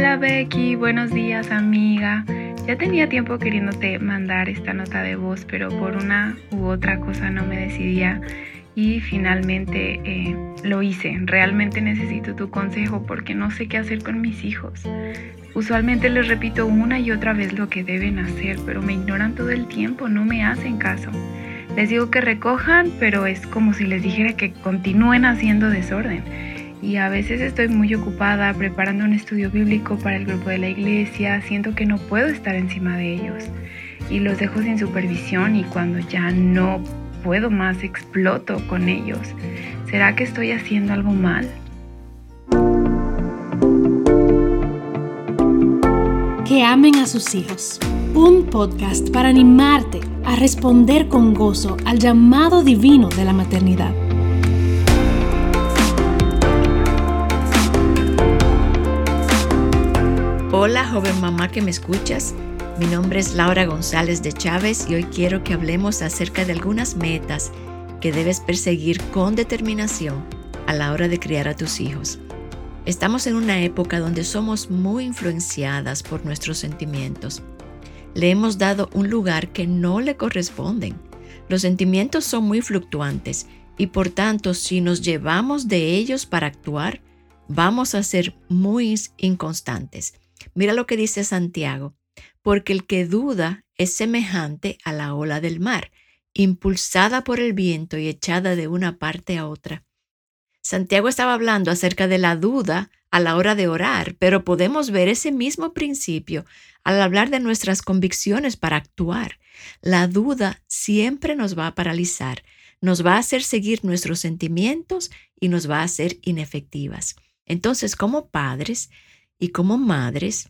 Hola Becky, buenos días amiga. Ya tenía tiempo queriéndote mandar esta nota de voz, pero por una u otra cosa no me decidía y finalmente lo hice. Realmente necesito tu consejo porque no sé qué hacer con mis hijos. Usualmente les repito una y otra vez lo que deben hacer, pero me ignoran todo el tiempo, no me hacen caso. Les digo que recojan, pero es como si les dijera que continúen haciendo desorden. Y a veces estoy muy ocupada preparando un estudio bíblico para el grupo de la iglesia, siento que no puedo estar encima de ellos y los dejo sin supervisión y cuando ya no puedo más exploto con ellos. ¿Será que estoy haciendo algo mal? Que amen a sus hijos. Un podcast para animarte a responder con gozo al llamado divino de la maternidad. Hola, joven mamá que me escuchas. Mi nombre es Laura González de Chávez y hoy quiero que hablemos acerca de algunas metas que debes perseguir con determinación a la hora de criar a tus hijos. Estamos en una época donde somos muy influenciadas por nuestros sentimientos. Le hemos dado un lugar que no le corresponden. Los sentimientos son muy fluctuantes y por tanto, si nos llevamos de ellos para actuar, vamos a ser muy inconstantes. Mira lo que dice Santiago, porque el que duda es semejante a la ola del mar, impulsada por el viento y echada de una parte a otra. Santiago estaba hablando acerca de la duda a la hora de orar, pero podemos ver ese mismo principio al hablar de nuestras convicciones para actuar. La duda siempre nos va a paralizar, nos va a hacer seguir nuestros sentimientos y nos va a hacer inefectivas. Entonces, como padres y como madres,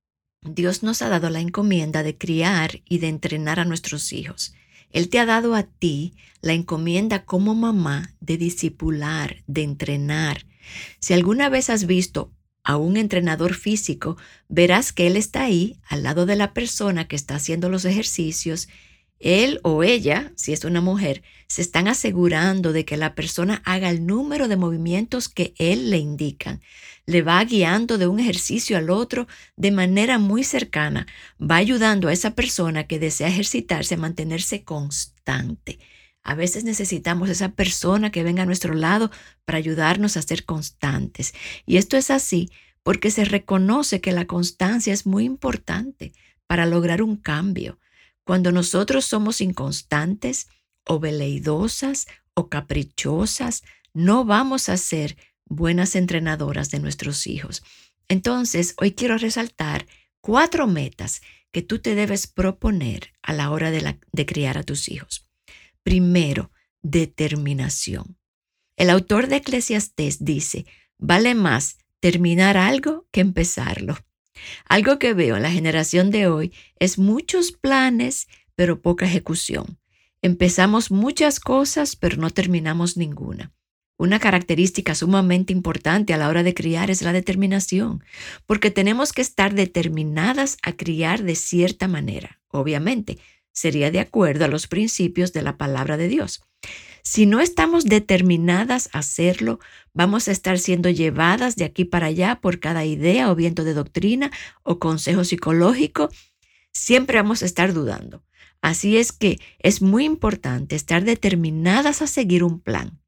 Dios nos ha dado la encomienda de criar y de entrenar a nuestros hijos. Él te ha dado a ti la encomienda como mamá de discipular, de entrenar. Si alguna vez has visto a un entrenador físico, verás que él está ahí al lado de la persona que está haciendo los ejercicios. Él o ella, si es una mujer, se están asegurando de que la persona haga el número de movimientos que él le indica. Le va guiando de un ejercicio al otro de manera muy cercana. Va ayudando a esa persona que desea ejercitarse a mantenerse constante. A veces necesitamos esa persona que venga a nuestro lado para ayudarnos a ser constantes. Y esto es así porque se reconoce que la constancia es muy importante para lograr un cambio. Cuando nosotros somos inconstantes o veleidosas o caprichosas, no vamos a ser buenas entrenadoras de nuestros hijos. Entonces, hoy quiero resaltar 4 metas que tú te debes proponer a la hora de criar a tus hijos. Primero, determinación. El autor de Eclesiastés dice, vale más terminar algo que empezarlo. Algo que veo en la generación de hoy es muchos planes, pero poca ejecución. Empezamos muchas cosas, pero no terminamos ninguna. Una característica sumamente importante a la hora de criar es la determinación, porque tenemos que estar determinadas a criar de cierta manera. Obviamente, sería de acuerdo a los principios de la palabra de Dios. Si no estamos determinadas a hacerlo, vamos a estar siendo llevadas de aquí para allá por cada idea o viento de doctrina o consejo psicológico. Siempre vamos a estar dudando. Así es que es muy importante estar determinadas a seguir un plan.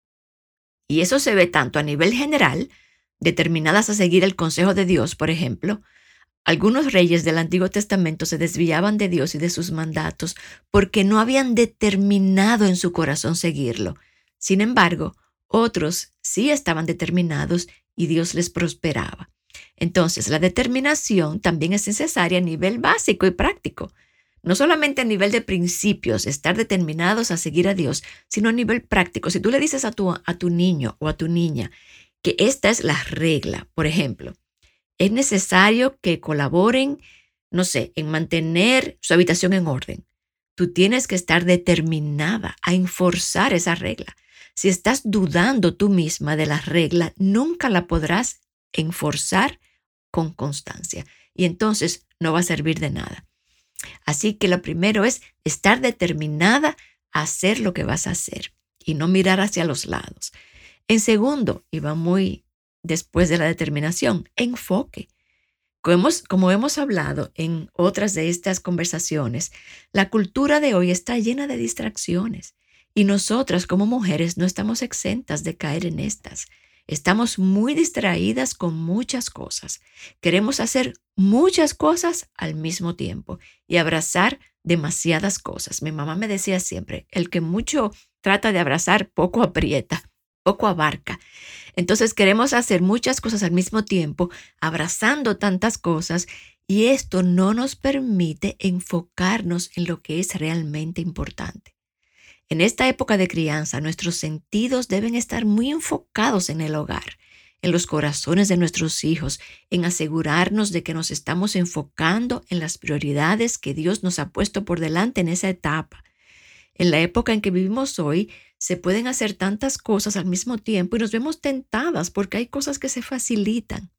Y eso se ve tanto a nivel general, determinadas a seguir el consejo de Dios, por ejemplo. Algunos reyes del Antiguo Testamento se desviaban de Dios y de sus mandatos porque no habían determinado en su corazón seguirlo. Sin embargo, otros sí estaban determinados y Dios les prosperaba. Entonces, la determinación también es necesaria a nivel básico y práctico. No solamente a nivel de principios, estar determinados a seguir a Dios, sino a nivel práctico. Si tú le dices a tu niño o a tu niña que esta es la regla, por ejemplo, es necesario que colaboren, en mantener su habitación en orden. Tú tienes que estar determinada a enforzar esa regla. Si estás dudando tú misma de la regla, nunca la podrás enforzar con constancia. Y entonces no va a servir de nada. Así que lo primero es estar determinada a hacer lo que vas a hacer y no mirar hacia los lados. En segundo, y va muy después de la determinación, enfoque. Como hemos hablado en otras de estas conversaciones, la cultura de hoy está llena de distracciones y nosotras como mujeres no estamos exentas de caer en estas. Estamos muy distraídas con muchas cosas. Queremos hacer muchas cosas al mismo tiempo y abrazar demasiadas cosas. Mi mamá me decía siempre, el que mucho trata de abrazar, poco aprieta, poco abarca. Entonces queremos hacer muchas cosas al mismo tiempo, abrazando tantas cosas, y esto no nos permite enfocarnos en lo que es realmente importante. En esta época de crianza, nuestros sentidos deben estar muy enfocados en el hogar, en los corazones de nuestros hijos, en asegurarnos de que nos estamos enfocando en las prioridades que Dios nos ha puesto por delante en esa etapa. En la época en que vivimos hoy, se pueden hacer tantas cosas al mismo tiempo y nos vemos tentadas porque hay cosas que se facilitan.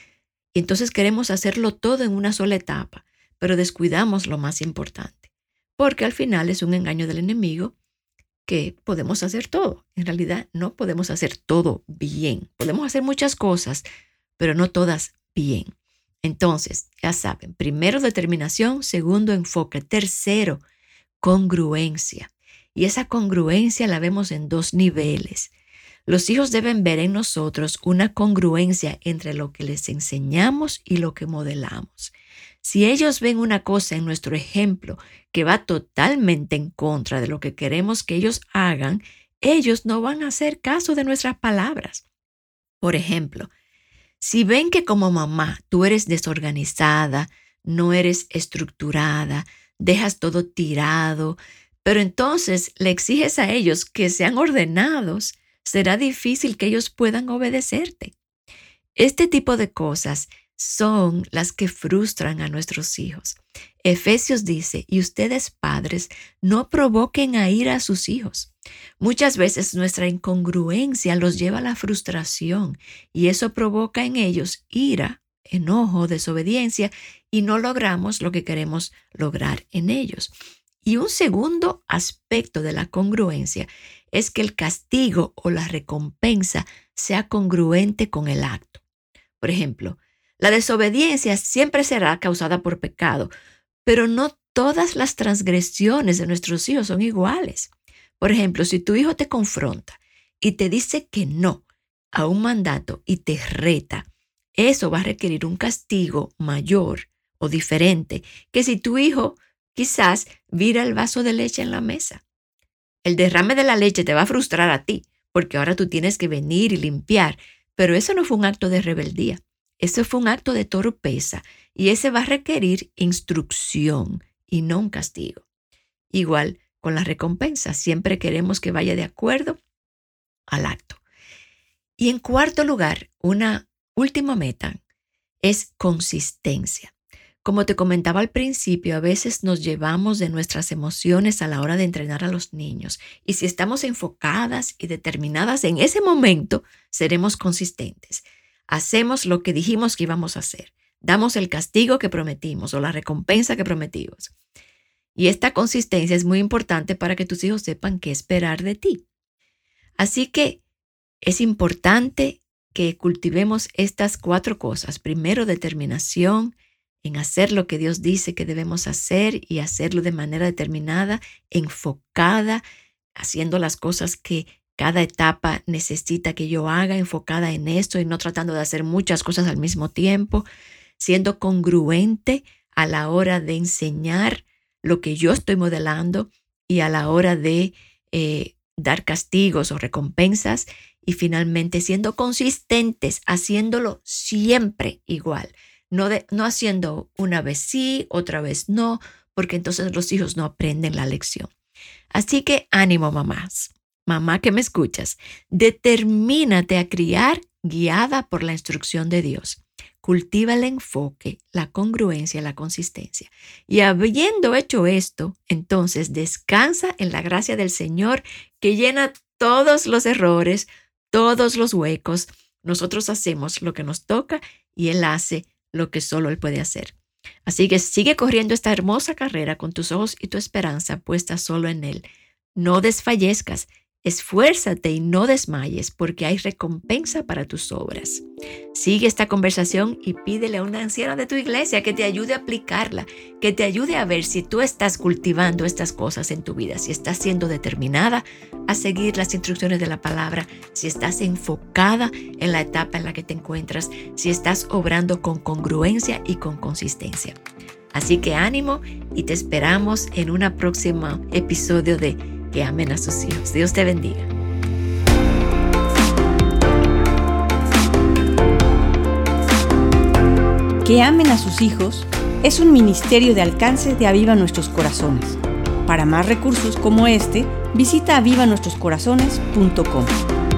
Y entonces queremos hacerlo todo en una sola etapa, pero descuidamos lo más importante, porque al final es un engaño del enemigo que podemos hacer todo. En realidad no podemos hacer todo bien. Podemos hacer muchas cosas, pero no todas bien. Entonces, ya saben, primero determinación, segundo enfoque, tercero congruencia. Y esa congruencia la vemos en 2 niveles. Los hijos deben ver en nosotros una congruencia entre lo que les enseñamos y lo que modelamos. Si ellos ven una cosa en nuestro ejemplo que va totalmente en contra de lo que queremos que ellos hagan, ellos no van a hacer caso de nuestras palabras. Por ejemplo, si ven que como mamá tú eres desorganizada, no eres estructurada, dejas todo tirado, pero entonces le exiges a ellos que sean ordenados, será difícil que ellos puedan obedecerte. Este tipo de cosas son las que frustran a nuestros hijos. Efesios dice, y ustedes padres, no provoquen a ira a sus hijos. Muchas veces nuestra incongruencia los lleva a la frustración y eso provoca en ellos ira, enojo, desobediencia y no logramos lo que queremos lograr en ellos. Y un segundo aspecto de la congruencia es que el castigo o la recompensa sea congruente con el acto. Por ejemplo, la desobediencia siempre será causada por pecado, pero no todas las transgresiones de nuestros hijos son iguales. Por ejemplo, si tu hijo te confronta y te dice que no a un mandato y te reta, eso va a requerir un castigo mayor o diferente que si tu hijo quizás vira el vaso de leche en la mesa. El derrame de la leche te va a frustrar a ti, porque ahora tú tienes que venir y limpiar, pero eso no fue un acto de rebeldía, eso fue un acto de torpeza y ese va a requerir instrucción y no un castigo. Igual con la recompensa, siempre queremos que vaya de acuerdo al acto. Y en cuarto lugar, una última meta es consistencia. Como te comentaba al principio, a veces nos llevamos de nuestras emociones a la hora de entrenar a los niños. Y si estamos enfocadas y determinadas en ese momento, seremos consistentes. Hacemos lo que dijimos que íbamos a hacer. Damos el castigo que prometimos o la recompensa que prometimos. Y esta consistencia es muy importante para que tus hijos sepan qué esperar de ti. Así que es importante que cultivemos estas 4 cosas. Primero, determinación en hacer lo que Dios dice que debemos hacer y hacerlo de manera determinada, enfocada, haciendo las cosas que cada etapa necesita que yo haga, enfocada en esto y no tratando de hacer muchas cosas al mismo tiempo, siendo congruente a la hora de enseñar lo que yo estoy modelando y a la hora de dar castigos o recompensas y finalmente siendo consistentes, haciéndolo siempre igual. No haciendo una vez sí, otra vez no, porque entonces los hijos no aprenden la lección. Así que ánimo, mamás. Mamá que me escuchas, determínate a criar guiada por la instrucción de Dios. Cultiva el enfoque, la congruencia, la consistencia. Y habiendo hecho esto, entonces descansa en la gracia del Señor que llena todos los errores, todos los huecos. Nosotros hacemos lo que nos toca y Él hace lo que solo Él puede hacer. Así que sigue corriendo esta hermosa carrera con tus ojos y tu esperanza puesta solo en Él. No desfallezcas. Esfuérzate y no desmayes, porque hay recompensa para tus obras. Sigue esta conversación y pídele a una anciana de tu iglesia que te ayude a aplicarla, que te ayude a ver si tú estás cultivando estas cosas en tu vida, si estás siendo determinada a seguir las instrucciones de la palabra, si estás enfocada en la etapa en la que te encuentras, si estás obrando con congruencia y con consistencia. Así que ánimo y te esperamos en un próximo episodio de Que amen a sus hijos. Dios te bendiga. Que amen a sus hijos es un ministerio de alcance de Aviva Nuestros Corazones. Para más recursos como este, visita avivanuestroscorazones.com.